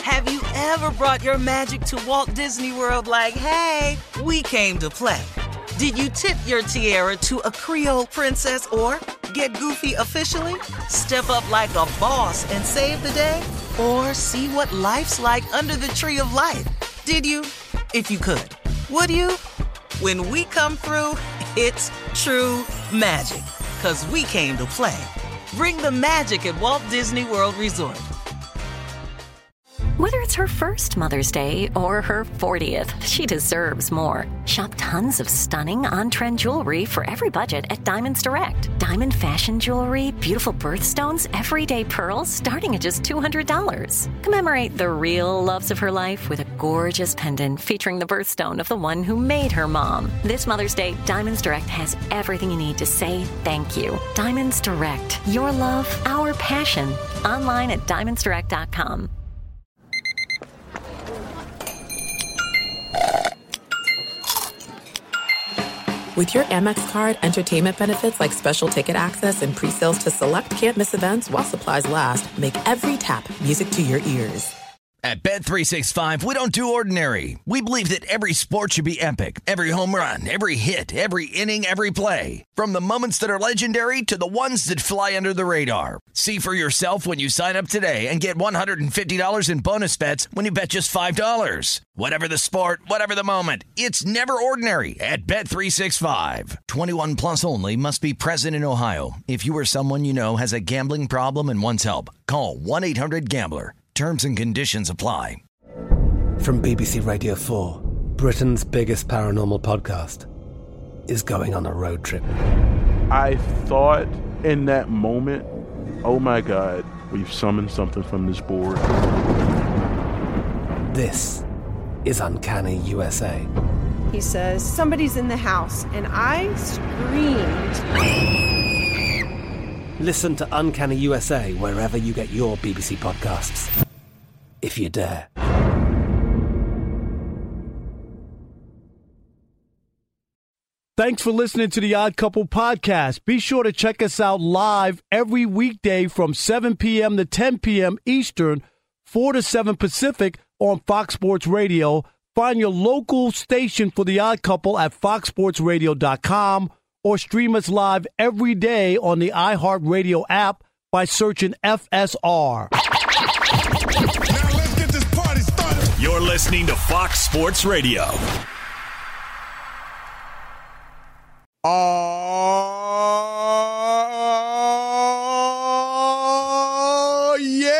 Have you ever brought your magic to Walt Disney World like, hey, we came to play? Did you tip your tiara to a Creole princess or get goofy officially? Step up like a boss and save the day? Or see what life's like under the tree of life? Did you? If you could. Would you? When we come through, it's true magic. 'Cause we came to play. Bring the magic at Walt Disney World Resort. Whether it's her first Mother's Day or her 40th, she deserves more. Shop tons of stunning on-trend jewelry for every budget at Diamonds Direct. Diamond fashion jewelry, beautiful birthstones, everyday pearls starting at just $200. Commemorate the real loves of her life with a gorgeous pendant featuring the birthstone of the one who made her mom. This Mother's Day, Diamonds Direct has everything you need to say thank you. Diamonds Direct. Your love, our passion. Online at diamondsdirect.com. With your Amex card, entertainment benefits like special ticket access and pre-sales to select can't-miss events while supplies last make every tap music to your ears. At Bet365, we don't do ordinary. We believe that every sport should be epic. Every home run, every hit, every inning, every play. From the moments that are legendary to the ones that fly under the radar. See for yourself when you sign up today and get $150 in bonus bets when you bet just $5. Whatever the sport, whatever the moment, it's never ordinary at Bet365. 21 plus only. Must be present in Ohio. If you or someone you know has a gambling problem and wants help, call 1-800-GAMBLER. Terms and conditions apply. From BBC Radio 4, Britain's biggest paranormal podcast is going on a road trip. I thought in that moment, oh my God, we've summoned something from this board. This is Uncanny USA. He says, somebody's in the house, and I screamed. Listen to Uncanny USA wherever you get your BBC podcasts, if you dare. Thanks for listening to the Odd Couple podcast. Be sure to check us out live every weekday from 7 p.m. to 10 p.m. Eastern, 4 to 7 Pacific on Fox Sports Radio. Find your local station for the Odd Couple at foxsportsradio.com or stream us live every day on the iHeartRadio app by searching FSR. Now let's get this party started. You're listening to Fox Sports Radio. Oh,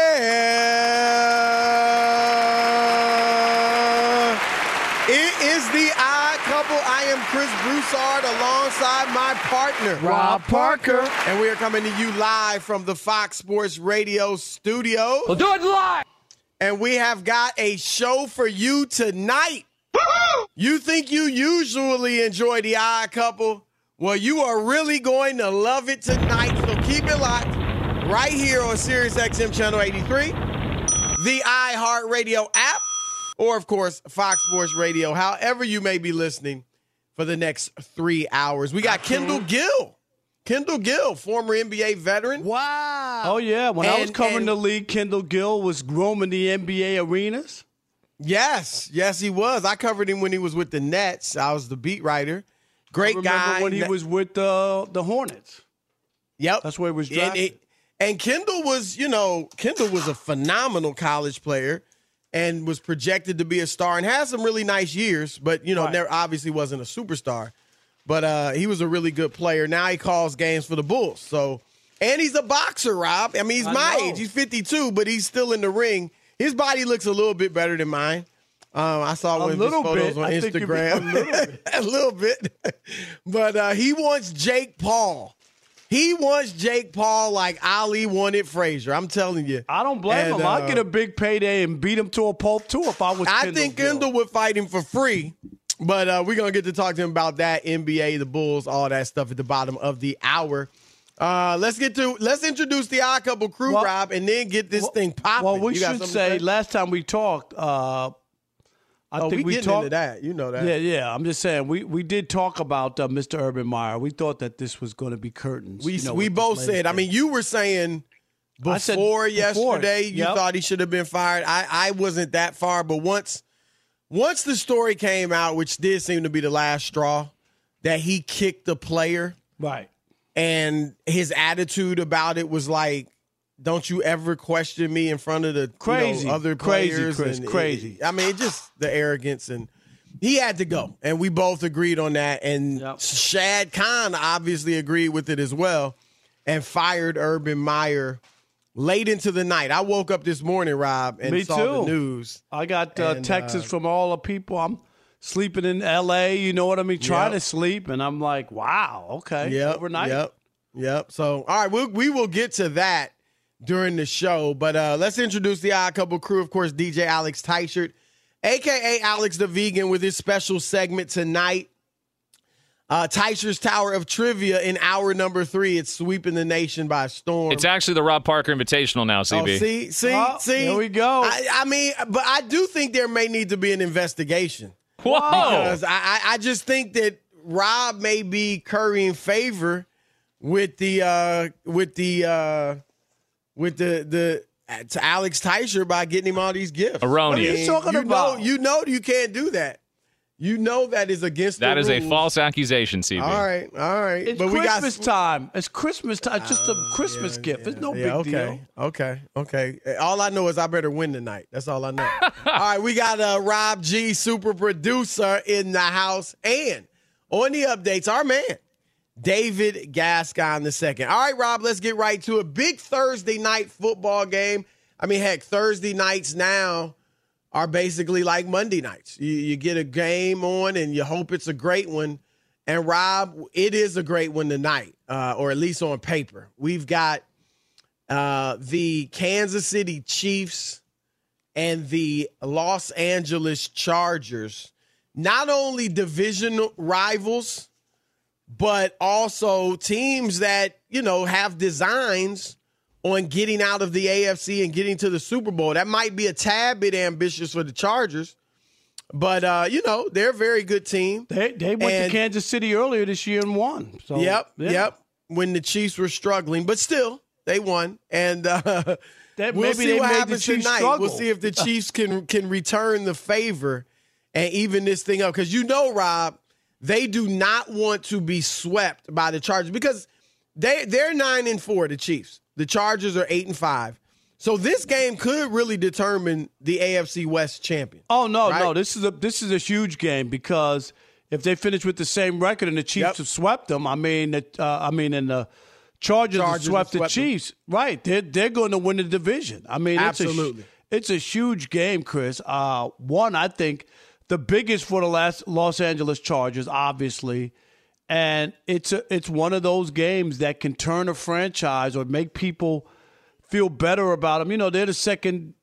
yeah. It is the Odd Couple. I am Chris Broussard alongside my partner, Rob Parker. And we are coming to you live from the Fox Sports Radio studio. We'll do it live. And we have got a show for you tonight. Woo-hoo! You think you usually enjoy the Odd Couple? Well, you are really going to love it tonight, so keep it locked right here on SiriusXM Channel 83, the iHeartRadio app, or, of course, Fox Sports Radio, however you may be listening for the next 3 hours. We got Kendall Gill. Kendall Gill, former NBA veteran. Wow. Oh, yeah. When I was covering the league, Kendall Gill was roaming the NBA arenas. Yes, he was. I covered him when he was with the Nets. I was the beat writer. Great guy. When he was with the Hornets. Yep. That's where he was drafted. And Kendall was a phenomenal college player and was projected to be a star and had some really nice years, but, there obviously wasn't a superstar. But he was a really good player. Now he calls games for the Bulls. So, and he's a boxer, Rob. I mean, he's my age. He's 52, but he's still in the ring. His body looks a little bit better than mine. I saw one of his photos on Instagram. A little bit. But he wants Jake Paul. He wants Jake Paul like Ali wanted Frazier. I'm telling you. I don't blame him. I'd get a big payday and beat him to a pulp, too, if I was Kendall. I think Kendall would fight him for free. But we're going to get to talk to him about that, NBA, the Bulls, all that stuff at the bottom of the hour. Let's introduce the Odd Couple crew, Rob, and then get this thing popping. Well, we should say last time we talked, I think we talked into that. You know that. Yeah. I'm just saying we did talk about Mr. Urban Meyer. We thought that this was going to be curtains. We both said. I mean, you were saying Before yesterday, you thought he should have been fired. I wasn't that far, but once the story came out, which did seem to be the last straw, that he kicked the player. Right. And his attitude about it was like, don't you ever question me in front of the other players. Crazy. I mean, just the arrogance. And he had to go. And we both agreed on that. And Shad Khan obviously agreed with it as well and fired Urban Meyer late into the night. I woke up this morning, Rob, and saw the news. I got texts from all the people. I'm sleeping in L.A., you know what I mean, trying to sleep, and I'm like, wow, okay, overnight. Yep. So, all right, we will get to that during the show, but let's introduce the Odd Couple crew. Of course, DJ Alex Teichert, a.k.a. Alex the Vegan, with his special segment tonight. Teichert's Tower of Trivia in hour number 3. It's sweeping the nation by storm. It's actually the Rob Parker Invitational now, CB. Oh, see. Here we go. I mean, but I do think there may need to be an investigation. Whoa. Because I just think that Rob may be currying favor with to Alex Teichert by getting him all these gifts. Erroneous. What are you talking about? You know you can't do that. You know that is against the rules. That is a false accusation, CB. All right. It's Christmas time. It's Christmas time. It's just a Christmas gift. It's no big deal. Okay. All I know is I better win tonight. That's all I know. All right, we got Rob G, super producer, in the house. And on the updates, our man, David Gascon II. All right, Rob, let's get right to it. Big Thursday night football game. I mean, heck, Thursday nights now are basically like Monday nights. You get a game on and you hope it's a great one. And, Rob, it is a great one tonight, or at least on paper. We've got the Kansas City Chiefs and the Los Angeles Chargers, not only division rivals, but also teams that, have designs on getting out of the AFC and getting to the Super Bowl. That might be a tad bit ambitious for the Chargers, but, they're a very good team. They went to Kansas City earlier this year and won. So, Yep. When the Chiefs were struggling, but still, they won. And we'll see what happens tonight. Struggle. We'll see if the Chiefs can return the favor and even this thing up. Because Rob, they do not want to be swept by the Chargers because they're 9-4, the Chiefs. The Chargers are 8-5. So this game could really determine the AFC West champion. Oh, no, right? no. This is a huge game because if they finish with the same record and the Chiefs have swept them, and the Chargers have swept the Chiefs, right, they're going to win the division. I mean, absolutely. It's a huge game, Chris. One, I think the biggest for the Los Angeles Chargers, obviously, and it's one of those games that can turn a franchise or make people feel better about them. They're the second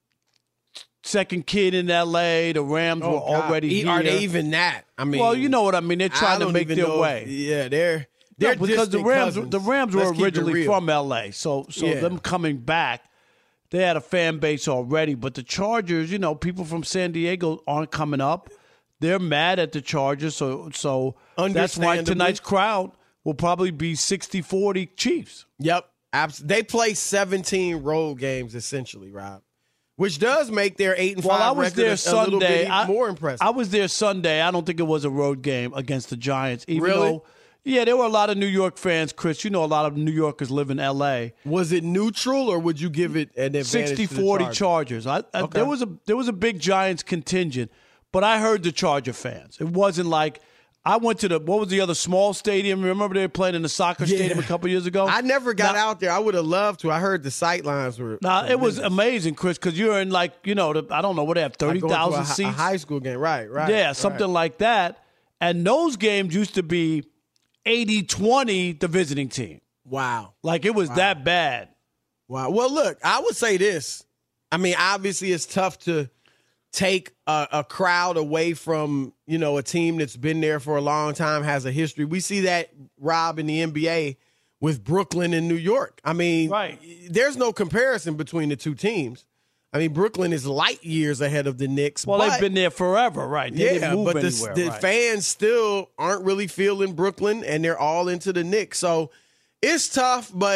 kid in L.A. The Rams were already here. Are they even that? I mean, well, you know what I mean. They're trying to make their way. Yeah, they're because the Rams were Let's originally from L.A. So them coming back, they had a fan base already. But the Chargers, people from San Diego aren't coming up. They're mad at the Chargers, so that's why tonight's crowd will probably be 60-40 Chiefs. Yep. They play 17 road games, essentially, Rob, which does make their 8-5 record a little bit more impressive. I was there Sunday. I don't think it was a road game against the Giants. Even really? Though, there were a lot of New York fans, Chris. A lot of New Yorkers live in L.A. Was it neutral, or would you give it an advantage 60-40 Chargers? There was a big Giants contingent. But I heard the Charger fans. It wasn't like I went to what was the other small stadium? Remember they were playing in the soccer stadium a couple years ago? I never got out there. I would have loved to. I heard the sight lines were. It was amazing, Chris, because you're in I don't know what they have, 30,000 seats. A high school game, right. Yeah, something like that. And those games used to be 80-20 the visiting team. Wow. Like it was that bad. Wow. Well, look, I would say this. I mean, obviously it's tough to take a crowd away from, a team that's been there for a long time, has a history. We see that, Rob, in the NBA with Brooklyn and New York. I mean, there's no comparison between the two teams. I mean, Brooklyn is light years ahead of the Knicks. Well, they've been there forever, right? They didn't move anywhere, the fans still aren't really feeling Brooklyn, and they're all into the Knicks. So it's tough, but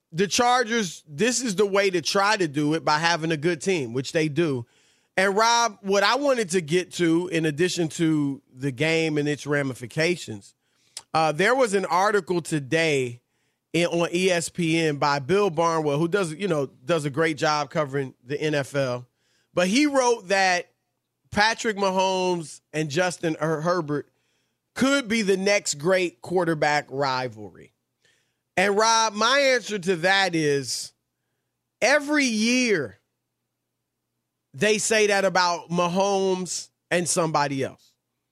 the Chargers, this is the way to try to do it by having a good team, which they do. And, Rob, what I wanted to get to, in addition to the game and its ramifications, there was an article today on ESPN by Bill Barnwell, who does a great job covering the NFL. But he wrote that Patrick Mahomes and Justin Herbert could be the next great quarterback rivalry. And, Rob, my answer to that is every year they say that about Mahomes and somebody else.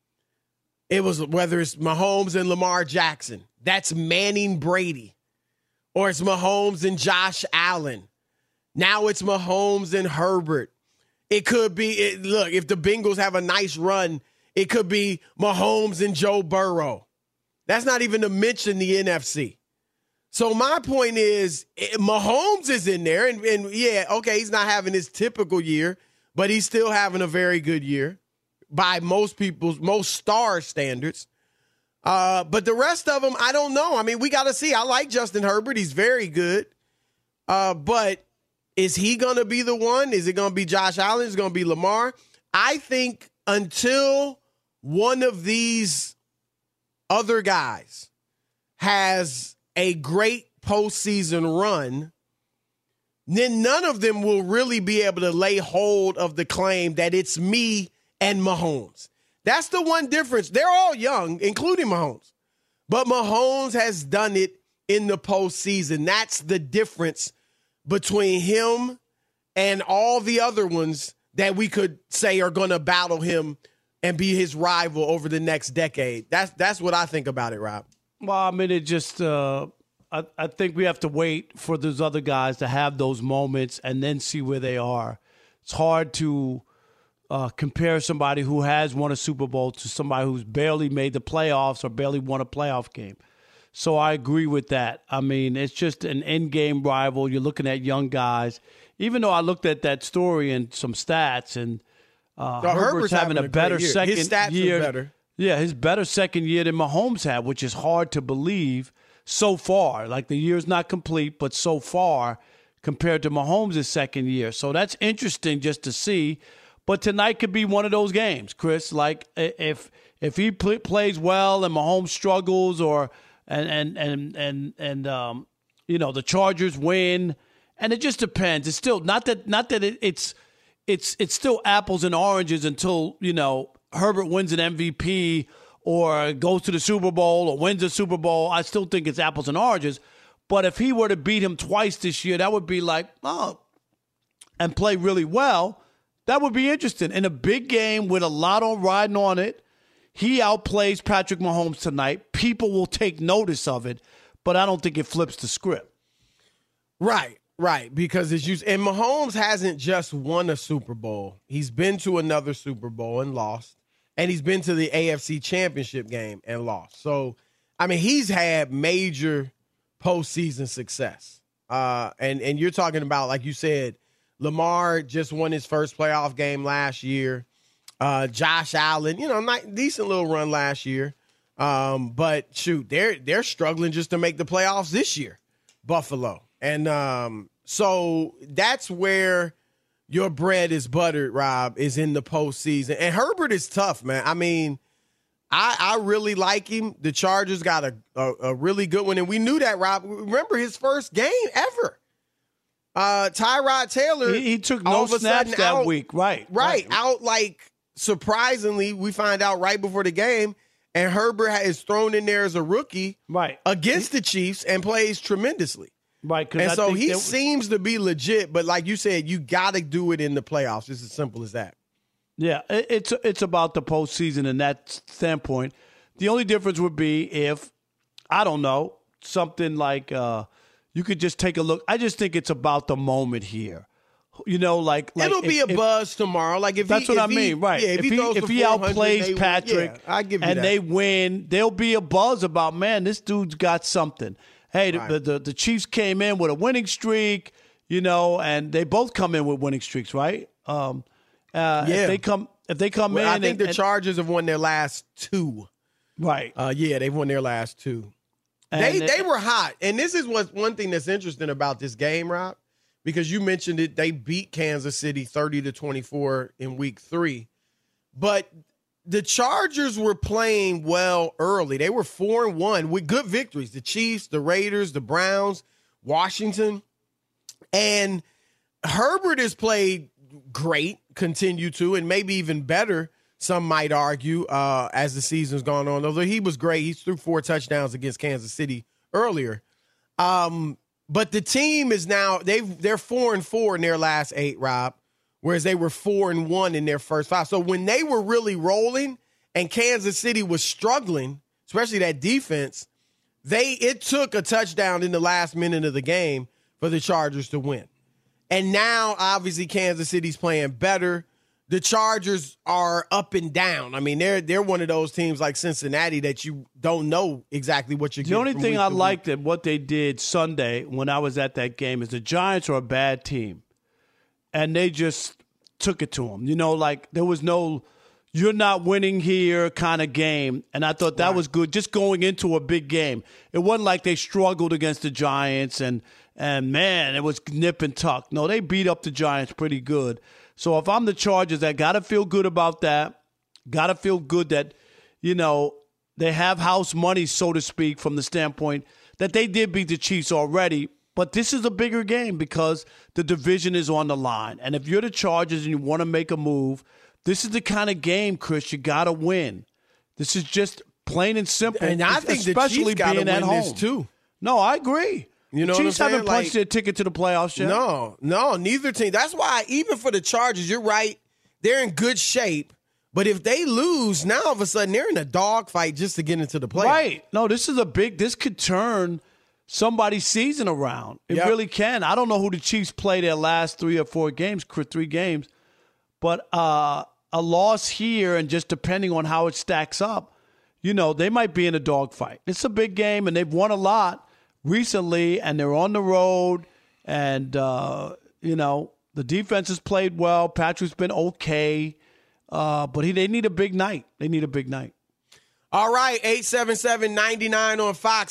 It was whether it's Mahomes and Lamar Jackson. That's Manning Brady. Or it's Mahomes and Josh Allen. Now it's Mahomes and Herbert. It could be, look, if the Bengals have a nice run, it could be Mahomes and Joe Burrow. That's not even to mention the NFC. So my point is, Mahomes is in there, and yeah, okay, he's not having his typical year, but he's still having a very good year by most star standards. But the rest of them, I don't know. I mean, we got to see. I like Justin Herbert. He's very good. But is he going to be the one? Is it going to be Josh Allen? Is it going to be Lamar? I think until one of these other guys has a great postseason run, then none of them will really be able to lay hold of the claim that it's me and Mahomes. That's the one difference. They're all young, including Mahomes. But Mahomes has done it in the postseason. That's the difference between him and all the other ones that we could say are going to battle him and be his rival over the next decade. That's what I think about it, Rob. Well, I mean, it just I think we have to wait for those other guys to have those moments and then see where they are. It's hard to compare somebody who has won a Super Bowl to somebody who's barely made the playoffs or barely won a playoff game. So I agree with that. I mean, it's just an in-game rival. You're looking at young guys. Even though I looked at that story and some stats, and Herbert's having a better second his stats year. Are better. Yeah, his better second year than Mahomes had, which is hard to believe so far. Like, the year's not complete, but so far compared to Mahomes' second year. So that's interesting just to see. But tonight could be one of those games, Chris. Like, if he plays well and Mahomes struggles, or the Chargers win, and it just depends. It's still not that it's still apples and oranges until Herbert wins an MVP or goes to the Super Bowl or wins a Super Bowl. I still think it's apples and oranges. But if he were to beat him twice this year, that would be like, and play really well, that would be interesting. In a big game with a lot on riding on it, he outplays Patrick Mahomes tonight. People will take notice of it, but I don't think it flips the script. Right. Because and Mahomes hasn't just won a Super Bowl. He's been to another Super Bowl and lost. And he's been to the AFC Championship game and lost. So, I mean, he's had major postseason success. And you're talking about, like you said, Lamar just won his first playoff game last year. Josh Allen, decent little run last year. But shoot, they're struggling just to make the playoffs this year, Buffalo. And so that's where your bread is buttered, Rob, is in the postseason. And Herbert is tough, man. I mean, I really like him. The Chargers got a really good one. And we knew that, Rob. Remember his first game ever. Tyrod Taylor. He took no snaps that week. Right. Out, like, surprisingly, we find out right before the game. And Herbert is thrown in there as a rookie against the Chiefs and plays tremendously. Right. And so he seems to be legit. But like you said, you got to do it in the playoffs. It's as simple as that. Yeah, it's about the postseason in that standpoint. The only difference would be if, I don't know, something like you could just take a look. I just think it's about the moment here. Like it'll be a buzz tomorrow. Like if that's what I mean, right? Yeah, if he outplays Patrick, I give you and that. They win, there'll be a buzz about, man, this dude's got something. Hey, the Chiefs came in with a winning streak, and they both come in with winning streaks, right? If they come in, I think the Chargers have won their last two. Right. They've won their last two. They were hot. And this is one thing that's interesting about this game, Rob, because you mentioned it. They beat Kansas City 30-24 in week 3. But the Chargers were playing well early. They were 4-1 with good victories. The Chiefs, the Raiders, the Browns, Washington. And Herbert has played great, continue to, and maybe even better, some might argue, as the season's gone on. Although he was great. He threw 4 touchdowns against Kansas City earlier. But the team is now, they're 4-4 in their last 8, Rob, whereas they were 4-1 in their first 5. So when they were really rolling and Kansas City was struggling, especially that defense, it took a touchdown in the last minute of the game for the Chargers to win. And now, obviously, Kansas City's playing better. The Chargers are up and down. I mean, they're one of those teams like Cincinnati that you don't know exactly what you're getting. The only thing I liked at what they did Sunday when I was at that game is the Giants are a bad team. And they just took it to them. You know, like there was no you're not winning here kind of game. And I thought that was good, just going into a big game. It wasn't like they struggled against the Giants and man, it was nip and tuck. No, they beat up the Giants pretty good. So if I'm the Chargers, I got to feel good about that. Got to feel good that, you know, they have house money, so to speak, from the standpoint that they did beat the Chiefs already. But this is a bigger game because the division is on the line. And if you're the Chargers and you want to make a move, this is the kind of game, Chris, you got to win. This is just plain and simple. And I think the Chiefs got to win this too. No, I agree. You know, the Chiefs what I'm haven't punched their ticket to the playoffs yet. No, neither team. That's why even for the Chargers, you're right. They're in good shape. But if they lose, now all of a sudden they're in a dogfight just to get into the playoffs. Right. No, this could turn somebody's season around. It really can. I don't know who the Chiefs play their last 3 or 4 games, 3 games. But a loss here, and just depending on how it stacks up, you know, they might be in a dogfight. It's a big game, and they've won a lot recently, and they're on the road, and, you know, the defense has played well. Patrick's been okay, but they need a big night. They need a big night. All right, 877-99 on Fox,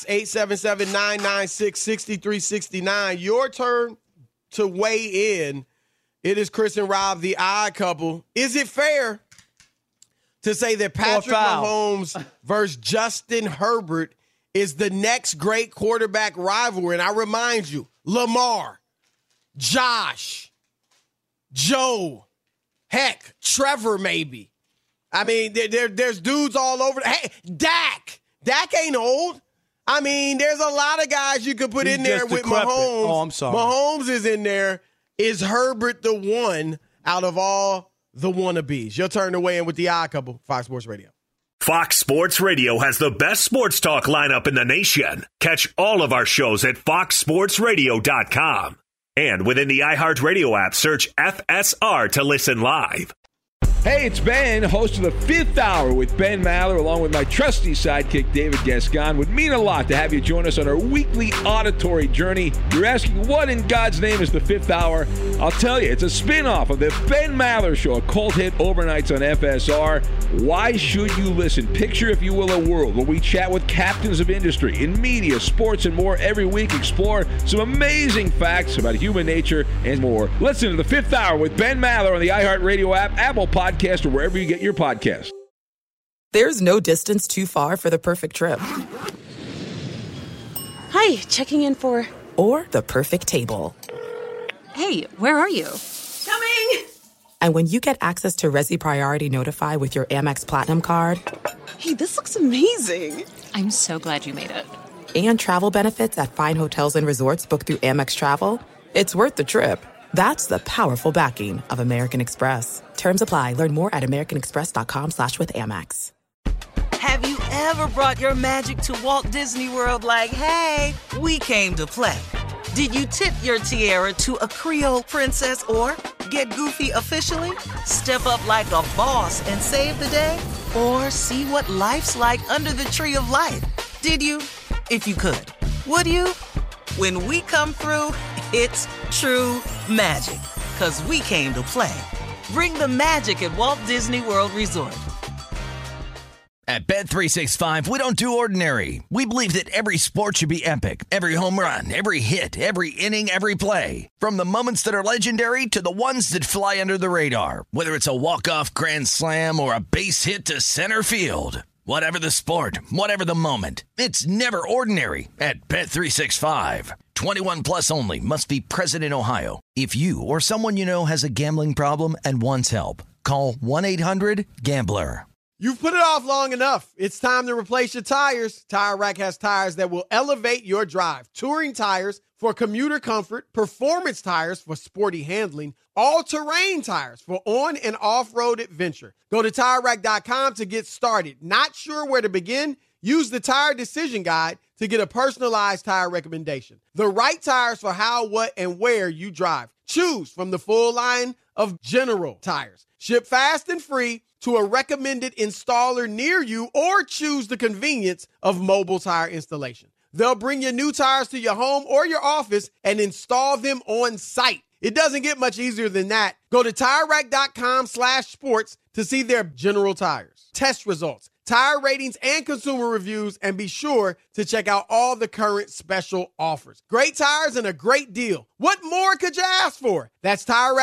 877-996-6369. Your turn to weigh in. It is Chris and Rob, the odd couple. Is it fair to say that Patrick Mahomes versus Justin Herbert is the next great quarterback rivalry? And I remind you, Lamar, Josh, Joe, heck, Trevor maybe. I mean, there's dudes all over. Hey, Dak. Dak ain't old. I mean, there's a lot of guys you could put in there with Mahomes. Oh, I'm sorry. Mahomes is in there. Is Herbert the one out of all the wannabes? Your turn to weigh in with the odd couple, Fox Sports Radio. Fox Sports Radio has the best sports talk lineup in the nation. Catch all of our shows at foxsportsradio.com. And within the iHeartRadio app, search FSR to listen live. Hey, it's Ben, host of the Fifth Hour with Ben Maller, along with my trusty sidekick, David Gascon. Would mean a lot to have you join us on our weekly auditory journey. You're asking, what in God's name is the Fifth Hour? I'll tell you, it's a spin-off of the Ben Maller Show, a cult hit overnights on FSR. Why should you listen? Picture, if you will, a world where we chat with captains of industry in media, sports, and more every week. Explore some amazing facts about human nature and more. Listen to the Fifth Hour with Ben Maller on the iHeartRadio app, Apple Podcast, or wherever you get your podcast. There's no distance too far for the perfect trip. Hi, checking in for... Or the perfect table. Hey, where are you? Coming! And when you get access to Resi Priority Notify with your Amex Platinum card... Hey, this looks amazing. I'm so glad you made it. And travel benefits at fine hotels and resorts booked through Amex Travel. It's worth the trip. That's the powerful backing of American Express. Terms apply. Learn more at americanexpress.com/withAmex. Have you ever brought your magic to Walt Disney World like, hey, we came to play? Did you tip your tiara to a Creole princess or get goofy officially? Step up like a boss and save the day? Or see what life's like under the tree of life? Did you? If you could. Would you? When we come through, it's true magic. 'Cause we came to play. Bring the magic at Walt Disney World Resort. At Bet365, we don't do ordinary. We believe that every sport should be epic. Every home run, every hit, every inning, every play. From the moments that are legendary to the ones that fly under the radar. Whether it's a walk-off grand slam or a base hit to center field. Whatever the sport, whatever the moment. It's never ordinary at Bet365. 21 plus only. Must be present in Ohio. If you or someone you know has a gambling problem and wants help, call 1-800-GAMBLER. You've put it off long enough. It's time to replace your tires. Tire Rack has tires that will elevate your drive. Touring tires for commuter comfort, performance tires for sporty handling, all-terrain tires for on- and off-road adventure. Go to TireRack.com to get started. Not sure where to begin? Use the Tire Decision Guide to get a personalized tire recommendation. The right tires for how, what, and where you drive. Choose from the full line of General tires. Ship fast and free to a recommended installer near you, or choose the convenience of mobile tire installation. They'll bring your new tires to your home or your office and install them on site. It doesn't get much easier than that. Go to TireRack.com/sports to see their General tires, test results, tire ratings, and consumer reviews, and be sure to check out all the current special offers. Great tires and a great deal. What more could you ask for? That's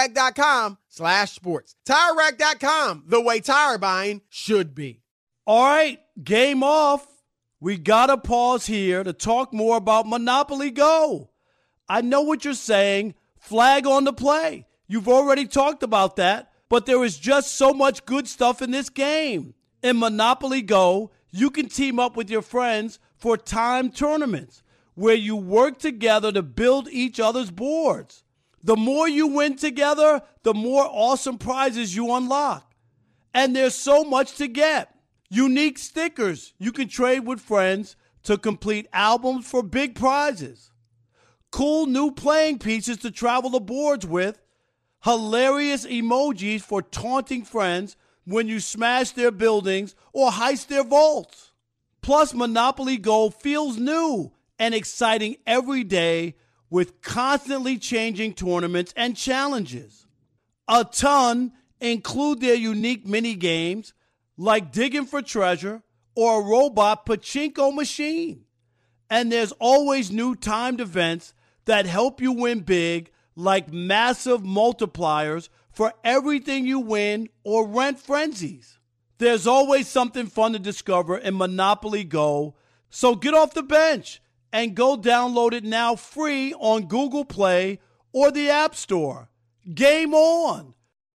TireRack.com/sports. TireRack.com, the way tire buying should be. All right, game off. We got to pause here to talk more about Monopoly Go. I know what you're saying. Flag on the play. You've already talked about that, but there is just so much good stuff in this game. In Monopoly Go, you can team up with your friends for timed tournaments where you work together to build each other's boards. The more you win together, the more awesome prizes you unlock. And there's so much to get. Unique stickers you can trade with friends to complete albums for big prizes. Cool new playing pieces to travel the boards with. Hilarious emojis for taunting friends when you smash their buildings or heist their vaults. Plus, Monopoly Go feels new and exciting every day with constantly changing tournaments and challenges. A ton include their unique mini games like digging for treasure or a robot pachinko machine. And there's always new timed events that help you win big, like massive multipliers for everything you win or rent frenzies. There's always something fun to discover in Monopoly Go, so get off the bench and go download it now free on Google Play or the App Store. Game on!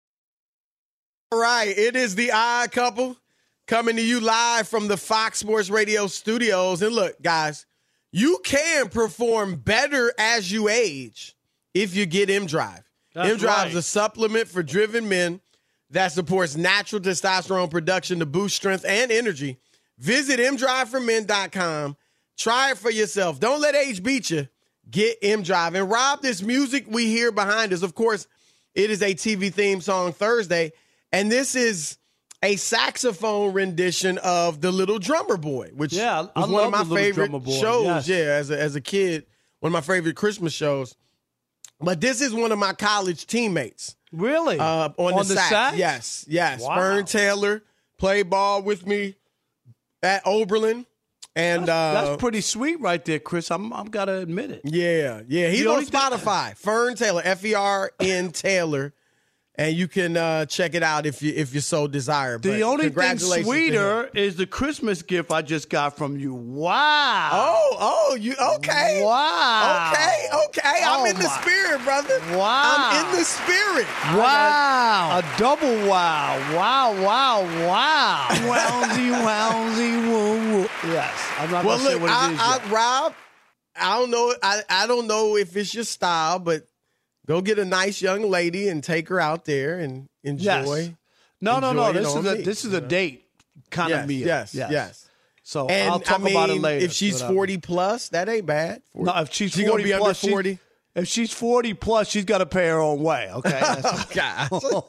All right, it is the Odd Couple coming to you live from the Fox Sports Radio studios. And look, guys, you can perform better as you age if you get M-Drive. M-Drive is a supplement for driven men that supports natural testosterone production to boost strength and energy. Visit mdriveformen.com. Try it for yourself. Don't let age beat you. Get M-Drive. And Rob, this music we hear behind us, of course, it is a TV theme song Thursday. And this is a saxophone rendition of The Little Drummer Boy, which was one of my favorite shows. Yes. Yeah, as a kid, one of my favorite Christmas shows. But this is one of my college teammates. Really? On the sax? Yes. Wow. Fern Taylor played ball with me at Oberlin. And that's pretty sweet right there, Chris. I'm got to admit it. Yeah. He's on Spotify. Fern Taylor, F-E-R-N Taylor. And you can check it out if you so desire. But the only thing sweeter is the Christmas gift I just got from you. Wow. You okay? Wow. Okay. I'm in the spirit, brother. Wow. I'm in the spirit. Wow. A double wow. Wow. Wowsy, woo, woo. Yes. I'm not going to say what it is yet. Rob, I don't know. I don't know if it's your style, but go get a nice young lady and take her out there and enjoy. Yes. No. This is a date kind of meal. Yes. So I'll talk about it later. If she's 40 plus, that ain't bad. 40. No, if she's 40 be plus, under 40. If she's 40 plus, she's got to pay her own way. Okay. Gosh. All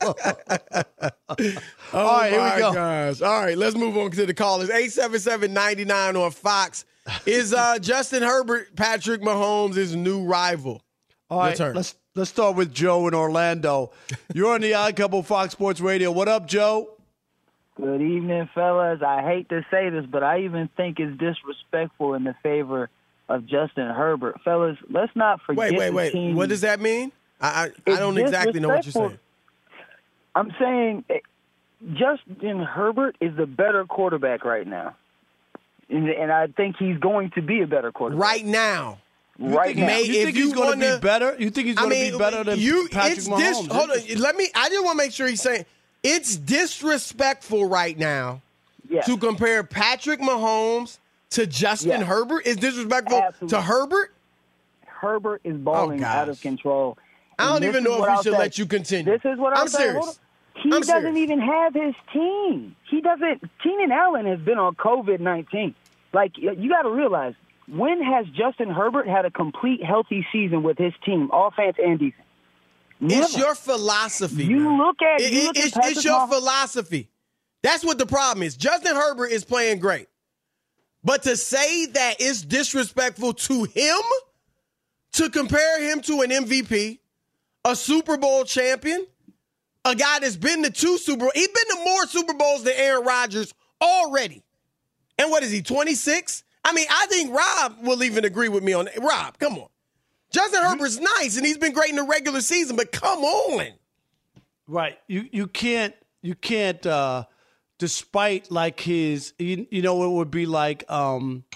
right, here we go. Gosh. All right, let's move on to the callers. 877-99 on Fox. Is Justin Herbert Patrick Mahomes' new rival? All right, let's start with Joe in Orlando. You're on the Odd Couple Fox Sports Radio. What up, Joe? Good evening, fellas. I hate to say this, but I even think it's disrespectful in the favor of Justin Herbert. Fellas, let's not forget Wait. team. What does that mean? I don't exactly know what you're saying. I'm saying Justin Herbert is the better quarterback right now. And I think he's going to be a better quarterback. Right now. You think he's going to be better? You think he's going to be better than Patrick Mahomes? Hold on. I just want to make sure he's saying it's disrespectful right now to compare Patrick Mahomes to Justin Herbert. It's disrespectful to Herbert? Herbert is balling out of control. I don't even know if we should let you continue. This is what I'm serious. He doesn't even have his team. He doesn't. Keenan Allen has been on COVID-19. Like, you got to realize, when has Justin Herbert had a complete healthy season with his team, offense and defense? Never. It's your philosophy. It's your philosophy. That's what the problem is. Justin Herbert is playing great. But to say that it's disrespectful to him, to compare him to an MVP, a Super Bowl champion, a guy that's been to 2 Super Bowls. He's been to more Super Bowls than Aaron Rodgers already. And what is he, 26? I mean, I think Rob will even agree with me on that. Rob, come on. Justin Herbert's nice, and he's been great in the regular season, but come on. Right. You can't despite like his, it would be like, I'm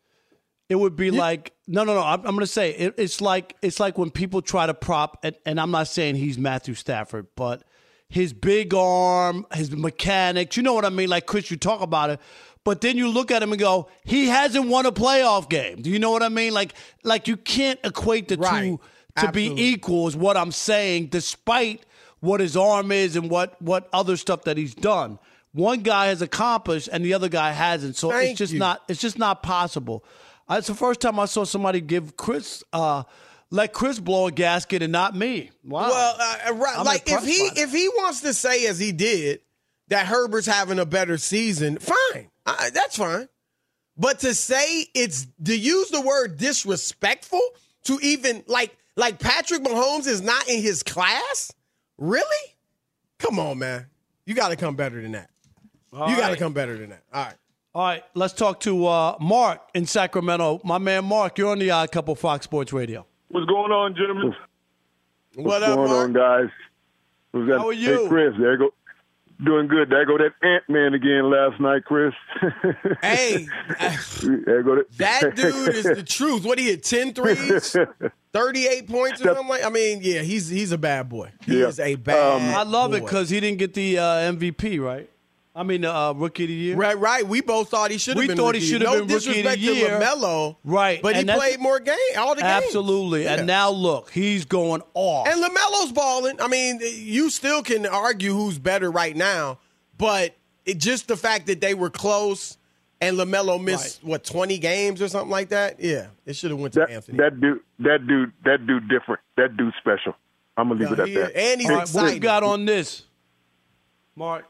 going to say it's like when people try to prop, and I'm not saying he's Matthew Stafford, but his big arm, his mechanics, you know what I mean? Like, Chris, you talk about it, but then you look at him and go, he hasn't won a playoff game. Do you know what I mean? Like you can't equate the two to be equal is what I'm saying, despite what his arm is and what other stuff that he's done. One guy has accomplished and the other guy hasn't. So it's just not possible. It's the first time I saw somebody give let Chris blow a gasket and not me. Wow. Well, if he wants to say, as he did, that Herbert's having a better season, fine. That's fine. But to say to use the word disrespectful to even like Patrick Mahomes is not in his class? Really? Come on, man. You got to come better than that. You got to come better than that. All right, let's talk to Mark in Sacramento. My man Mark, you're on the Odd Couple Fox Sports Radio. What's going on, gentlemen? What's going on, guys? How are you? Hey, Chris, there you go. Doing good. There go that Ant-Man again last night, Chris. Hey, there go that dude is the truth. What, he hit 10 threes, 38 points or something like? I mean, yeah, he's a bad boy. He is a bad boy. I love it because he didn't get the MVP, right? I mean, Rookie of the Year. Right. We both thought he should have been. We thought he should have been Rookie of the Year. LaMelo, right? But he played more all the games. Absolutely. Yeah. And now look, he's going off. And LaMelo's balling. I mean, you still can argue who's better right now, but just the fact that they were close and LaMelo missed 20 games or something like that. Yeah, it should have went to Anthony. That dude different. That dude's special. I'm gonna leave it at that. And he's excited. What you got on this, Mark?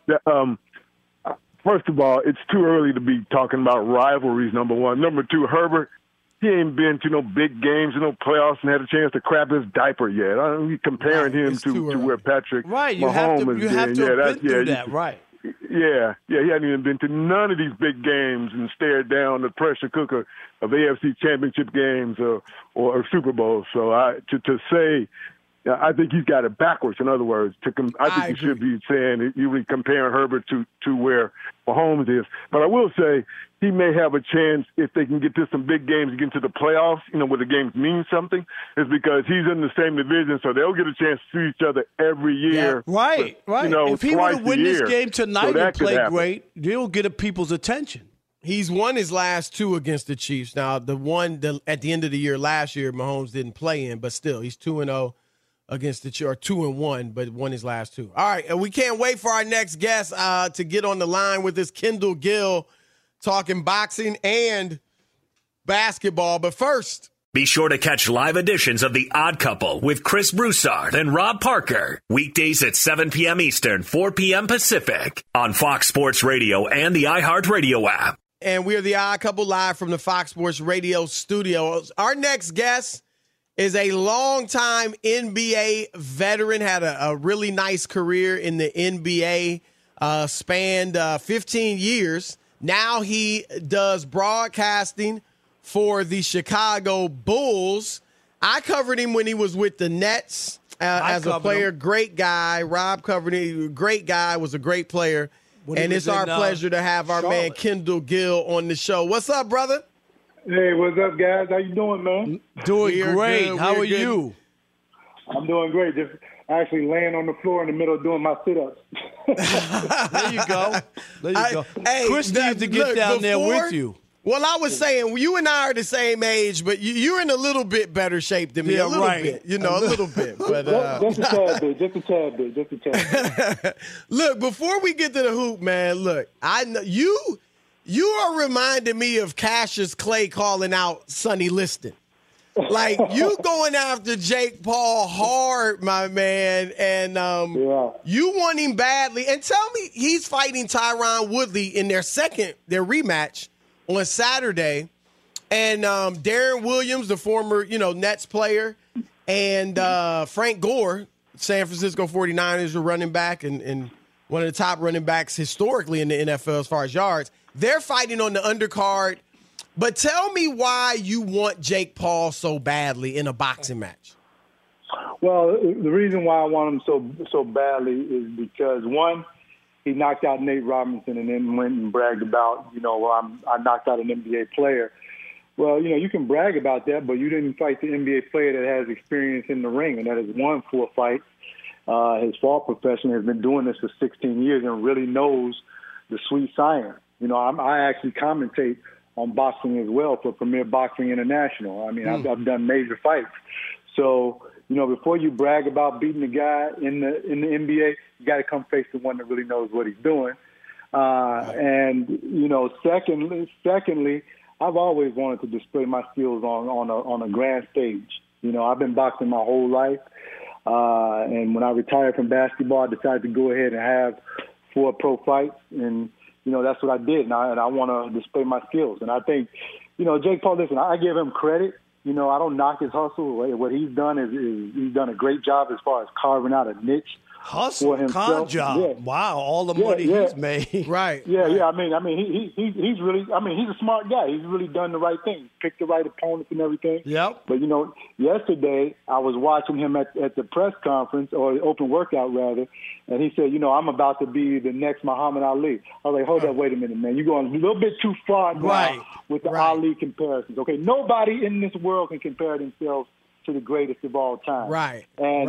First of all, it's too early to be talking about rivalries, number one. Number two, Herbert, he ain't been to no big games, no playoffs, and had a chance to crap his diaper yet. I'm comparing him to where Patrick Mahomes you have to have been through that, right. Yeah, he hadn't even been to none of these big games and stared down the pressure cooker of AFC championship games or Super Bowls. So to say, I think he's got it backwards. In other words, I think you should be saying you be comparing Herbert to where Mahomes is. But I will say he may have a chance if they can get to some big games and get into the playoffs, where the games mean something, is because he's in the same division, so they'll get a chance to see each other every year. Yeah, right. If he were to win this game tonight and play great, he'll get people's attention. He's won his last 2 against the Chiefs. Now, the one at the end of the year last year, Mahomes didn't play in, but still, he's 2-0. Against the Chiefs, or 2-1, but won his last 2. All right, and we can't wait for our next guest to get on the line with us, Kendall Gill, talking boxing and basketball. But first, be sure to catch live editions of The Odd Couple with Chris Broussard and Rob Parker, weekdays at 7 p.m. Eastern, 4 p.m. Pacific, on Fox Sports Radio and the iHeartRadio app. And we are The Odd Couple live from the Fox Sports Radio studios. Our next guest is a longtime NBA veteran, had a really nice career in the NBA, spanned 15 years. Now he does broadcasting for the Chicago Bulls. I covered him when he was with the Nets as a player. Great guy. Rob covered him. Great guy. Was a great player. And it's our pleasure to have our man Kendall Gill on the show. What's up, brother? Hey, what's up, guys? How you doing, man? Doing great. How are you? I'm doing great. Just actually laying on the floor in the middle doing my sit-ups. There you go. Hey, Chris needs to get down there with you. Well, I was saying, you and I are the same age, but you're in a little bit better shape than me. A little bit. A little bit. But, just a tad bit. Look, before we get to the hoop, man, look, I know you are reminding me of Cassius Clay calling out Sonny Liston. Like, you going after Jake Paul hard, my man, and you want him badly. And tell me, he's fighting Tyron Woodley in their rematch on Saturday. And Darren Williams, the former, Nets player, and Frank Gore, San Francisco 49ers, running back and one of the top running backs historically in the NFL as far as yards. They're fighting on the undercard. But tell me why you want Jake Paul so badly in a boxing match. Well, the reason why I want him so badly is because, one, he knocked out Nate Robinson and then went and bragged about, I knocked out an NBA player. Well, you can brag about that, but you didn't fight the NBA player that has experience in the ring and that has won 4 fights. His fought professionally, has been doing this for 16 years and really knows the sweet science. I actually commentate on boxing as well for Premier Boxing International. I mean, I've done major fights. So, before you brag about beating the guy in the NBA, you got to come face the one that really knows what he's doing. And secondly, I've always wanted to display my skills on a grand stage. I've been boxing my whole life. And when I retired from basketball, I decided to go ahead and have 4 pro fights, and that's what I did, and I want to display my skills. And I think, Jake Paul, listen, I give him credit. I don't knock his hustle. What he's done is he's done a great job as far as carving out a niche hustle, for himself. Con job. Yeah. Wow, all the money he's made. Right. Yeah. I mean, he's really. I mean, he's a smart guy. He's really done the right thing. Picked the right opponents and everything. Yep. But yesterday I was watching him at the press conference, or the open workout rather, and he said, I'm about to be the next Muhammad Ali. I was like, hold up, wait a minute, man. You're going a little bit too far now with the Ali comparisons. Okay, nobody in this world can compare themselves to the greatest of all time. Right. And,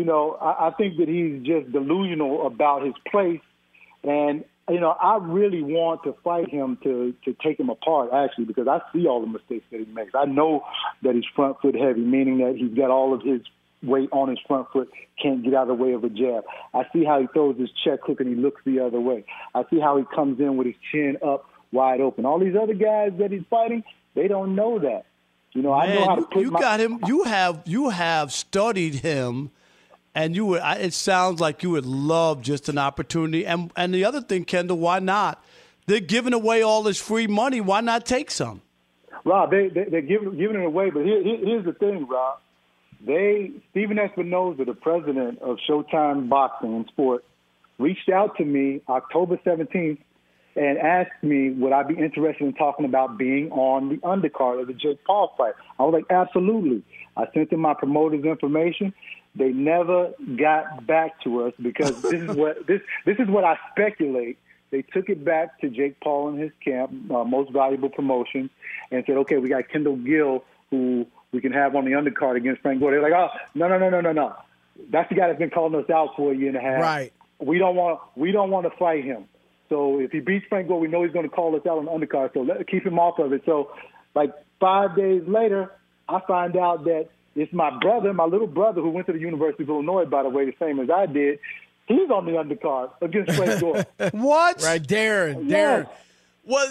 I think that he's just delusional about his place. And, I really want to fight him to take him apart, actually, because I see all the mistakes that he makes. I know that he's front foot heavy, meaning that he's got all of his weight on his front foot, can't get out of the way of a jab. I see how he throws his check hook and he looks the other way. I see how he comes in with his chin up wide open. All these other guys that he's fighting, they don't know that. I know how to put got him. You have studied him, and you would. It sounds like you would love just an opportunity. And the other thing, Kendall, why not? They're giving away all this free money. Why not take some? Rob, they're giving it away. But here's the thing, Rob. Stephen Espinoza, the president of Showtime Boxing and Sport, reached out to me October 17th and asked me, would I be interested in talking about being on the undercard of the Jake Paul fight? I was like, absolutely. I sent them my promoter's information. They never got back to us because this is what I speculate. They took it back to Jake Paul and his camp, Most Valuable Promotions, and said, okay, we got Kendall Gill, who we can have on the undercard against Frank Gore. They're like, oh, no. That's the guy that's been calling us out for a year and a half. Right. We don't want to fight him. So if he beats Frank Gore, we know he's going to call us out on the undercard. So let's keep him off of it. So like 5 days later, I find out that it's my brother, my little brother, who went to the University of Illinois, by the way, the same as I did. He's on the undercard against Frank Gore. What? Right, Darren. Yes. Well,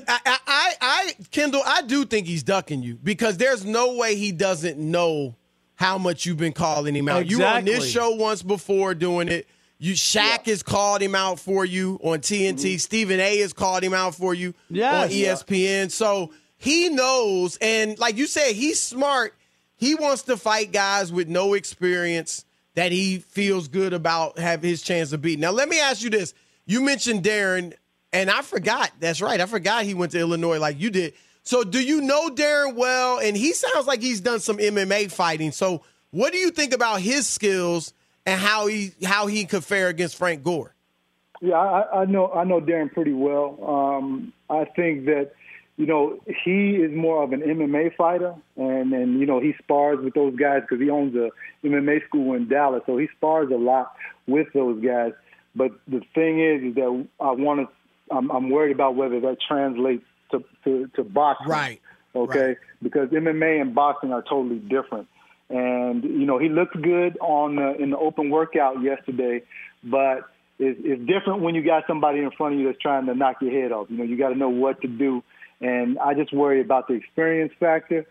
Kendall, I do think he's ducking you because there's no way he doesn't know how much you've been calling him out. Exactly. You were on this show once before doing it. Shaq has called him out for you on TNT. Mm-hmm. Stephen A. has called him out for you on ESPN. Yeah. So he knows, and like you said, he's smart. He wants to fight guys with no experience that he feels good about have his chance of beating. Now, let me ask you this. you mentioned Darren, and I forgot. That's right. I forgot he went to Illinois like you did. So do you know Darren well? And he sounds like he's done some MMA fighting. So what do you think about his skills and how he could fare against Frank Gore? Yeah, I know Darren pretty well. I think that, he is more of an MMA fighter, and he spars with those guys because he owns a MMA school in Dallas, so he spars a lot with those guys. But the thing is that I'm worried about whether that translates to boxing. Right. Okay. Right. Because MMA and boxing are totally different. And he looked good in the open workout yesterday, but it's different when you got somebody in front of you that's trying to knock your head off. You got to know what to do. And I just worry about the experience factor.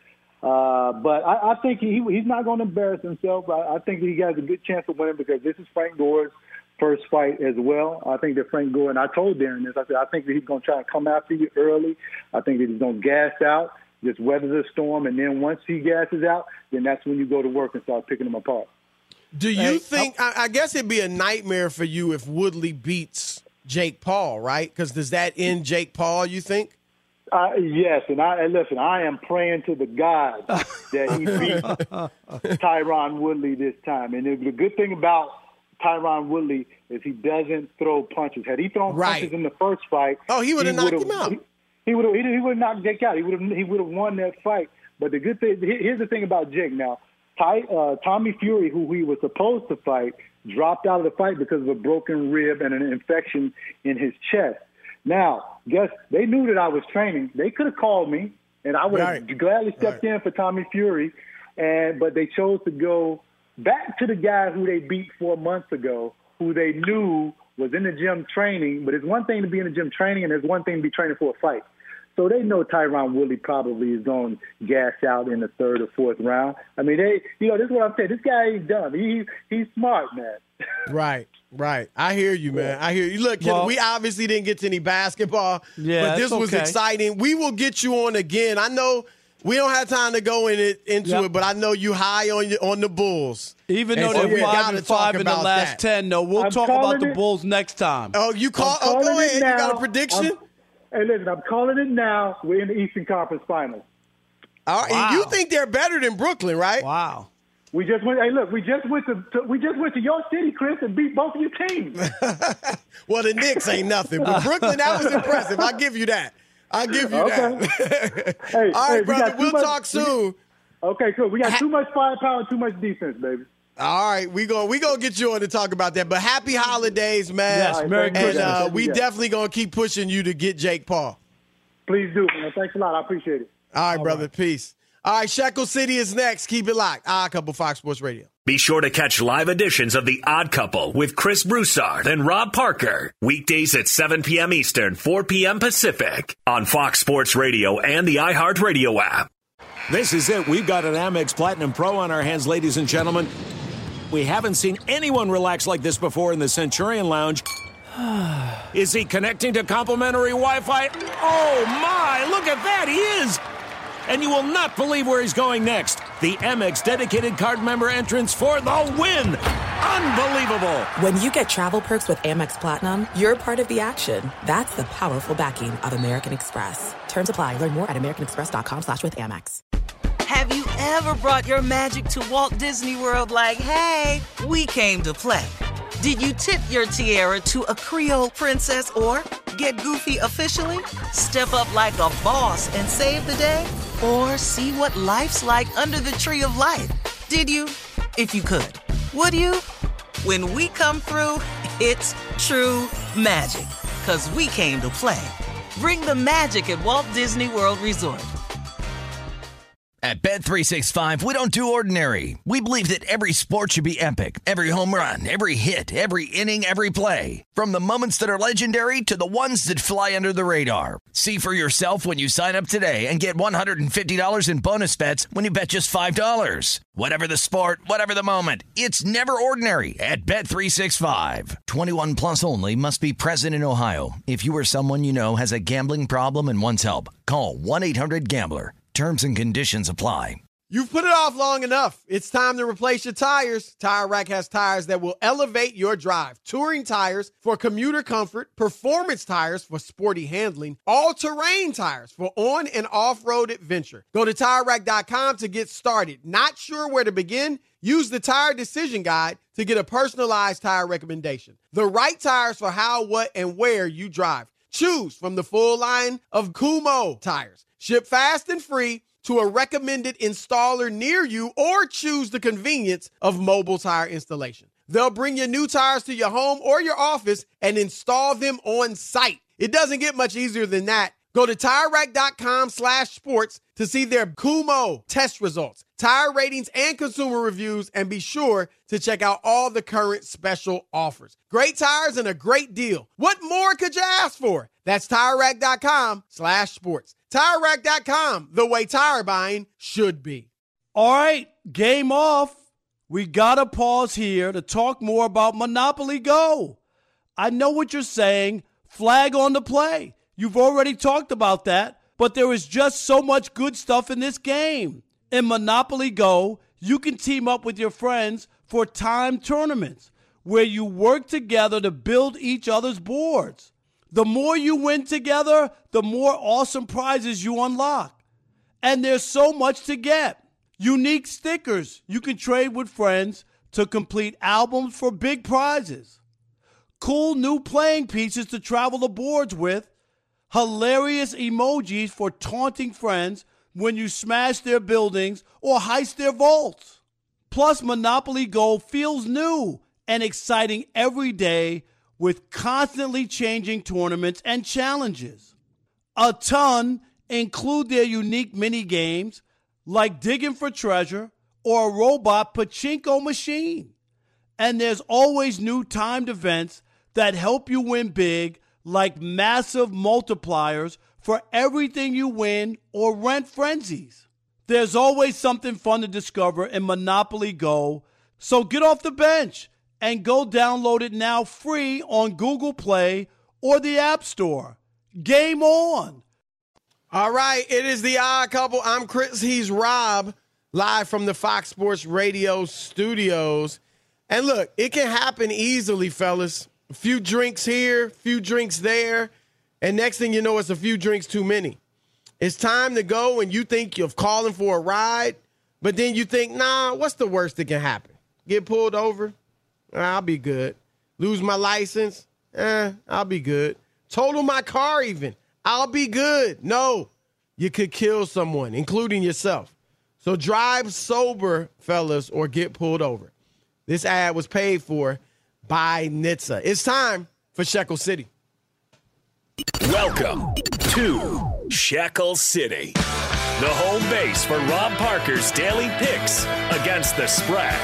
But I think he's not going to embarrass himself. I think he has a good chance of winning because this is Frank Gore's first fight as well. I think that Frank Gore, and I told Darren this, I said, I think that he's going to try to come after you early. I think that he's going to gas out, just weather the storm, and then once he gasses out, then that's when you go to work and start picking them apart. Do you think, I guess it'd be a nightmare for you if Woodley beats Jake Paul, right? Because does that end Jake Paul, you think? Yes, and I am praying to the God that he beats Tyron Woodley this time. And the good thing about Tyron Woodley is he doesn't throw punches. Had he thrown punches in the first fight, he would have knocked him out. He would have knocked Jake out. He would have won that fight. But the good thing, here's the thing about Jake now. Tommy Fury, who he was supposed to fight, dropped out of the fight because of a broken rib and an infection in his chest. Now, guess they knew that I was training. They could have called me, and I would have gladly stepped in for Tommy Fury. But they chose to go back to the guy who they beat 4 months ago, who they knew was in the gym training. But it's one thing to be in the gym training, and there's one thing to be training for a fight. So they know Tyron Woodley probably is going to gas out in the third or fourth round. I mean, this is what I'm saying. This guy ain't dumb. He's smart, man. Right. I hear you, man. I hear you. Look, we obviously didn't get to any basketball, but this was exciting. We will get you on again. I know we don't have time to go into it, but I know you high on the Bulls. Even though they're 5-5 in the last 10, though, we'll talk about the Bulls next time. Oh, you call? Oh, go ahead. You got a prediction? Hey, listen, I'm calling it now. We're in the Eastern Conference Finals. All right, and you think they're better than Brooklyn, right? Wow. We just went. Hey, look, we just went to your city, Chris, and beat both of your teams. Well, the Knicks ain't nothing, but Brooklyn, that was impressive. I'll give you that. Hey, all right, brother. We'll talk soon. Okay, cool. We got too much firepower and too much defense, baby. All right, we gonna get you on to talk about that. But happy holidays, man. Yes, Merry Christmas. And we definitely gonna keep pushing you to get Jake Paul. Please do, man. Thanks a lot. I appreciate it. All right, brother. Peace. All right, Shekel City is next. Keep it locked. Odd Couple, Fox Sports Radio. Be sure to catch live editions of The Odd Couple with Chris Broussard and Rob Parker. Weekdays at 7 p.m. Eastern, 4 p.m. Pacific on Fox Sports Radio and the iHeartRadio app. This is it. We've got an Amex Platinum Pro on our hands, ladies and gentlemen. We haven't seen anyone relax like this before in the Centurion Lounge. Is he connecting to complimentary Wi-Fi? Oh, my. Look at that. He is. And you will not believe where he's going next. The Amex dedicated card member entrance for the win. Unbelievable. When you get travel perks with Amex Platinum, you're part of the action. That's the powerful backing of American Express. Terms apply. Learn more at americanexpress.com/withAmex. Have you ever brought your magic to Walt Disney World like, hey, we came to play? Did you tip your tiara to a Creole princess or get goofy officially? Step up like a boss and save the day? Or see what life's like under the tree of life? Did you? If you could. Would you? When we come through, it's true magic. 'Cause we came to play. Bring the magic at Walt Disney World Resort. At Bet365, we don't do ordinary. We believe that every sport should be epic. Every home run, every hit, every inning, every play. From the moments that are legendary to the ones that fly under the radar. See for yourself when you sign up today and get $150 in bonus bets when you bet just $5. Whatever the sport, whatever the moment, it's never ordinary at Bet365. 21 plus only. Must be present in Ohio. If you or someone you know has a gambling problem and wants help, call 1-800-GAMBLER. Terms and conditions apply. You've put it off long enough. It's time to replace your tires. Tire Rack has tires that will elevate your drive. Touring tires for commuter comfort, performance tires for sporty handling, all-terrain tires for on- and off-road adventure. Go to TireRack.com to get started. Not sure where to begin? Use the Tire Decision Guide to get a personalized tire recommendation. The right tires for how, what, and where you drive. Choose from the full line of Kumho tires. Ship fast and free to a recommended installer near you, or choose the convenience of mobile tire installation. They'll bring your new tires to your home or your office and install them on site. It doesn't get much easier than that. Go to TireRack.com/sports to see their Kumho test results, tire ratings, and consumer reviews, and be sure to check out all the current special offers. Great tires and a great deal. What more could you ask for? That's TireRack.com/sports. TireRack.com, the way tire buying should be. All right, game off. We got to pause here to talk more about Monopoly Go. I know what you're saying. Flag on the play. You've already talked about that, but there is just so much good stuff in this game. In Monopoly Go, you can team up with your friends for timed tournaments where you work together to build each other's boards. The more you win together, the more awesome prizes you unlock. And there's so much to get. Unique stickers you can trade with friends to complete albums for big prizes. Cool new playing pieces to travel the boards with. Hilarious emojis for taunting friends when you smash their buildings or heist their vaults. Plus, Monopoly Go feels new and exciting every day with constantly changing tournaments and challenges. A ton include their unique mini games like digging for treasure or a robot pachinko machine. And there's always new timed events that help you win big, like massive multipliers for everything you win or rent frenzies. There's always something fun to discover in Monopoly Go, so get off the bench and go download it now free on Google Play or the App Store. Game on. All right, it is the Odd Couple. I'm Chris, he's Rob, live from the Fox Sports Radio studios. And look, it can happen easily, fellas. A few drinks here, a few drinks there, and next thing you know, it's a few drinks too many. It's time to go, and you think you're calling for a ride, but then you think, nah, what's the worst that can happen? Get pulled over? I'll be good. Lose my license? I'll be good. Total my car even? I'll be good. No, you could kill someone, including yourself. So drive sober, fellas, or get pulled over. This ad was paid for by NHTSA. It's time for Shekel City. Welcome to Shekel City, the home base for Rob Parker's daily picks against the spread.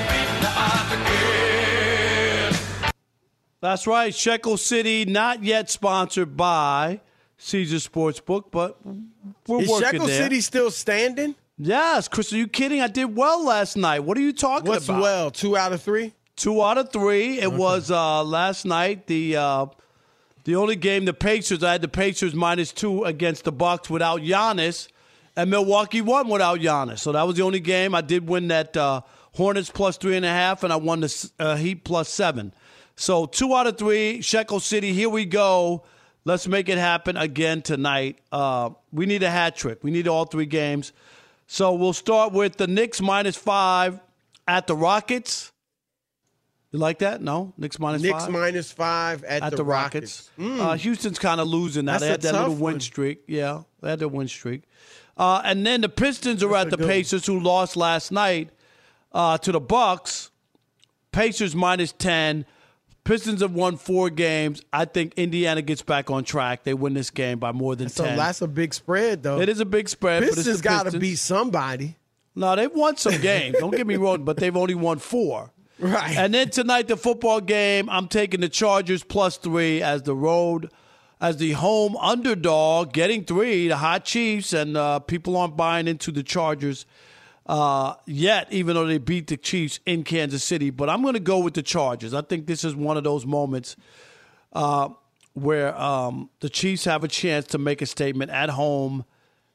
That's right, Shekel City, not yet sponsored by Caesars Sportsbook, but we're Is working Shekel there. City still standing? Yes, Chris, are you kidding? I did well last night. What are you talking What's about? well? 2 out of 3? 2 out of 3. It was last night. The only game, the Pacers, I had the Pacers -2 against the Bucks without Giannis, and Milwaukee won without Giannis. So that was the only game. I did win that Hornets +3.5, and I won the Heat +7. So 2 out of 3, Shekel City, here we go. Let's make it happen again tonight. We need a hat trick. We need all 3 games. So we'll start with the Knicks -5 at the Rockets. You like that? No? Knicks -5? Knicks -5 at the Rockets. Houston's kind of losing now. That's They had that little win one. streak. Yeah, they had their win streak. And then the Pistons are at the Pacers, who lost last night to the Bucks. Pacers -10. Pistons have won 4 games. I think Indiana gets back on track. They win this game by more than 10. That's a big spread, though. It is a big spread. Pistons got to beat somebody. No, they've won some games. Don't get me wrong, but they've only won 4. Right. And then tonight, the football game, I'm taking the Chargers +3 as the home underdog, getting 3, the hot Chiefs, and people aren't buying into the Chargers yet, even though they beat the Chiefs in Kansas City. But I'm going to go with the Chargers. I think this is one of those moments where the Chiefs have a chance to make a statement at home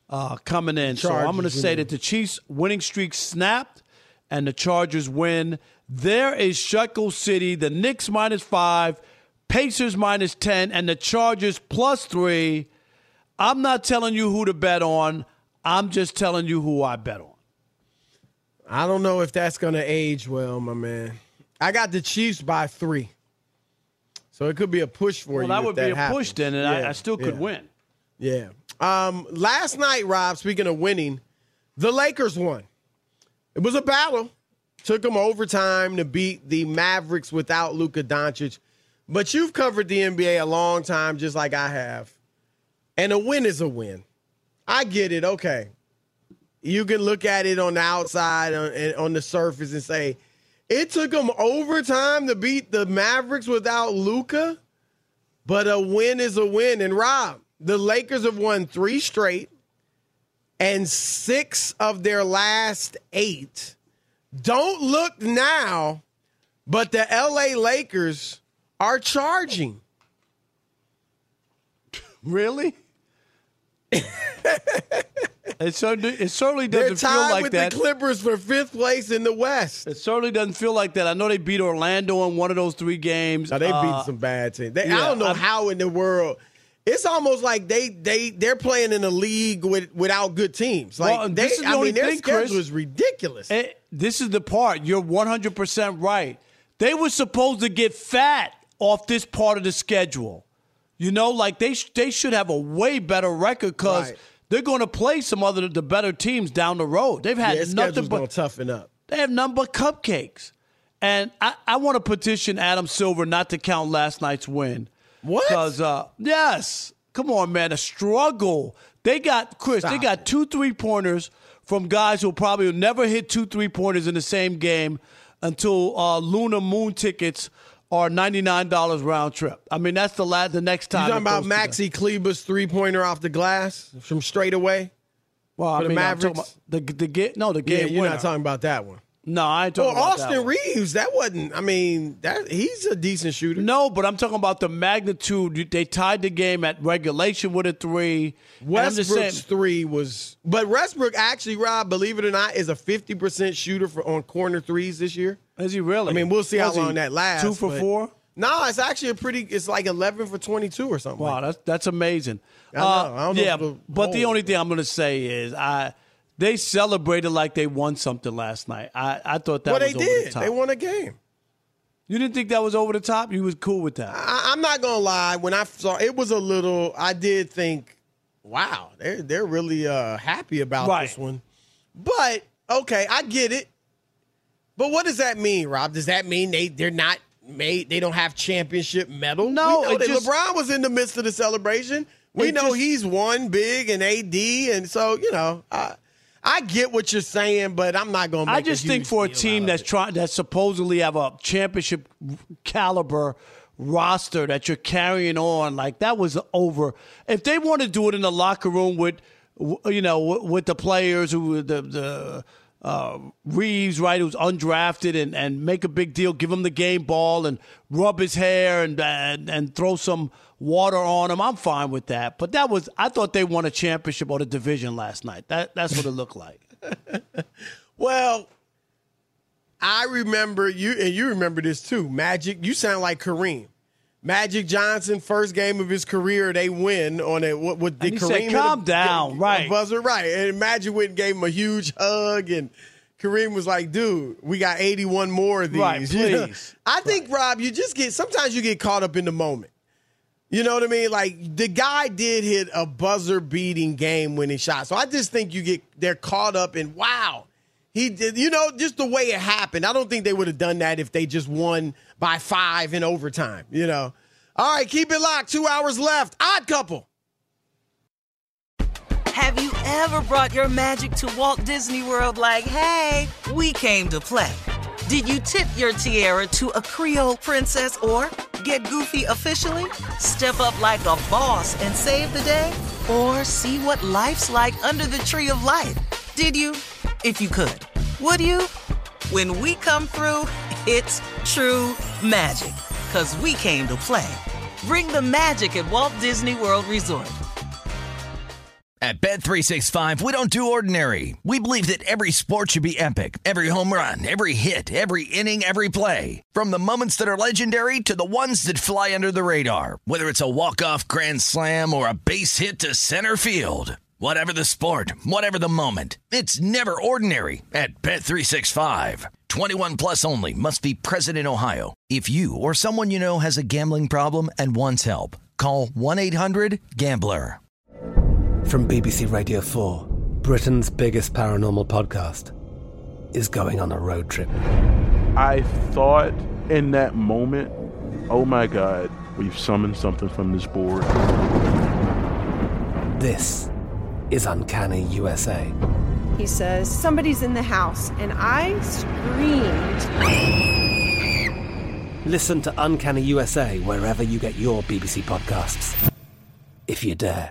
coming in. So I'm going to say that the Chiefs' winning streak snapped and the Chargers win. There is Shekel City, the Knicks -5, Pacers -10, and the Chargers +3. I'm not telling you who to bet on. I'm just telling you who I bet on. I don't know if that's going to age well, my man. I got the Chiefs by 3. So it could be a push for you. Well, that would be a happens. push then, and I still could win. Yeah. Last night, Rob, speaking of winning, the Lakers won. It was a battle. Took them overtime to beat the Mavericks without Luka Doncic. But you've covered the NBA a long time, just like I have. And a win is a win. I get it. Okay. You can look at it on the outside, on the surface, and say, it took them overtime to beat the Mavericks without Luka, but a win is a win. And Rob, the Lakers have won 3 straight, and 6 of their last 8. Don't look now, but the LA Lakers are charging. Really? It certainly doesn't They're feel tied like with that. the Clippers for 5th place in the West. It certainly doesn't feel like that. I know they beat Orlando in one of those 3 games. They beat some bad teams. I don't know how in the world. It's almost like they're playing in a league without good teams. Like their schedule Chris, is ridiculous. This is the part. You're 100% right. They were supposed to get fat off this part of the schedule. You know, like they should have a way better record because they're going to play some the better teams down the road. They've had nothing but toughen up. They have nothing but cupcakes. And I want to petition Adam Silver not to count last night's win. What? Because, yes. Come on, man. A struggle. They got 2 3-pointers from guys who probably will never hit 2 3-pointers in the same game until Lunar Moon tickets are $99 round trip. I mean, that's the next time. You talking about Maxi Kleber's 3-pointer off the glass from straight away? Well, the Mavericks? The game you're winner. not talking about that one. No, I ain't talking about that. Austin Reeves, that wasn't, he's a decent shooter. No, but I'm talking about the magnitude. They tied the game at regulation with a 3. Westbrook's 3 was, but Westbrook actually, Rob, believe it or not, is a 50% shooter on corner threes this year. Is he really? We'll see how long that lasts. 2 for 4? No, it's actually it's like 11 for 22 or something. Wow, that's amazing. I don't know. But the only thing I'm going to say is they celebrated like they won something last night. I thought that was over the top. They won a game. You didn't think that was over the top? You was cool with that? I'm not going to lie. When I saw it was a little, I did think, wow, they're really happy about this one. But, okay, I get it. But what does that mean, Rob? Does that mean they're not made? They don't have championship medal? No. LeBron was in the midst of the celebration. We know he's won big and AD. And so, I get what you're saying, but I'm not going to make I just think for a team that supposedly have a championship caliber roster that you're carrying on, like that was over. If they want to do it in the locker room with the players who the Reeves, right, who's undrafted, and make a big deal, give him the game ball and rub his hair and throw some water on him, I'm fine with that. But I thought they won a championship or the division last night. That's what it looked like. Well, I remember you, and you remember this too. Magic, you sound like Kareem. Magic Johnson, first game of his career, they win on it. What did Kareem said, calm down, right? Buzzer, right? And Magic went and gave him a huge hug, and Kareem was like, "Dude, we got 81 more of these." Right, please. I think, Rob, sometimes you get caught up in the moment. You know what I mean? Like the guy did hit a buzzer-beating game-winning shot, so I just think they're caught up in wow. He did, just the way it happened. I don't think they would have done that if they just won by 5 in overtime, All right, keep it locked. 2 hours left. Odd Couple. Have you ever brought your magic to Walt Disney World like, hey, we came to play? Did you tip your tiara to a Creole princess or get goofy officially? Step up like a boss and save the day? Or see what life's like under the tree of life? Did you? If you could. Would you? When we come through, it's true magic. 'Cause we came to play. Bring the magic at Walt Disney World Resort. At Bet365, we don't do ordinary. We believe that every sport should be epic. Every home run, every hit, every inning, every play. From the moments that are legendary to the ones that fly under the radar. Whether it's a walk-off grand slam or a base hit to center field. Whatever the sport, whatever the moment. It's never ordinary at Bet365. 21 plus only. Must be present in Ohio. If you or someone you know has a gambling problem and wants help, call 1-800-GAMBLER. From BBC Radio 4, Britain's biggest paranormal podcast is going on a road trip. I thought in that moment, oh my God, we've summoned something from this board. This is Uncanny USA. He says, somebody's in the house, and I screamed. Listen to Uncanny USA wherever you get your BBC podcasts, if you dare.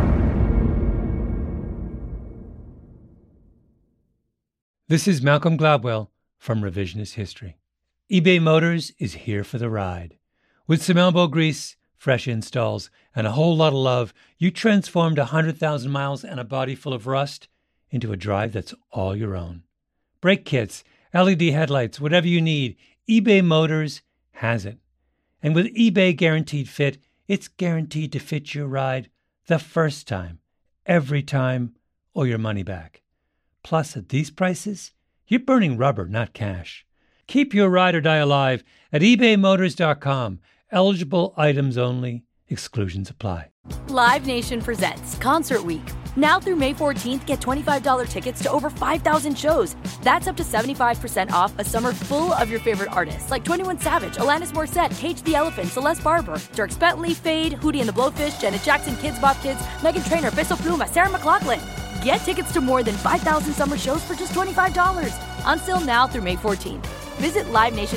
This is Malcolm Gladwell from Revisionist History. eBay Motors is here for the ride. With some elbow grease, fresh installs, and a whole lot of love, you transformed 100,000 miles and a body full of rust into a drive that's all your own. Brake kits, LED headlights, whatever you need, eBay Motors has it. And with eBay Guaranteed Fit, it's guaranteed to fit your ride the first time, every time, or your money back. Plus, at these prices, you're burning rubber, not cash. Keep your ride or die alive at ebaymotors.com. Eligible items only. Exclusions apply. Live Nation presents Concert Week. Now through May 14th, get $25 tickets to over 5,000 shows. That's up to 75% off a summer full of your favorite artists like 21 Savage, Alanis Morissette, Cage the Elephant, Celeste Barber, Dierks Bentley, Fade, Hootie and the Blowfish, Janet Jackson, Kidz Bop Kids, Meghan Trainor, Peso Pluma, Sarah McLachlan. Get tickets to more than 5,000 summer shows for just $25. On sale now through May 14th. Visit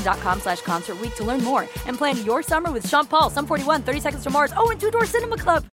LiveNation.com/Concert Week to learn more and plan your summer with Sean Paul, Sum 41, 30 Seconds to Mars, and Two Door Cinema Club.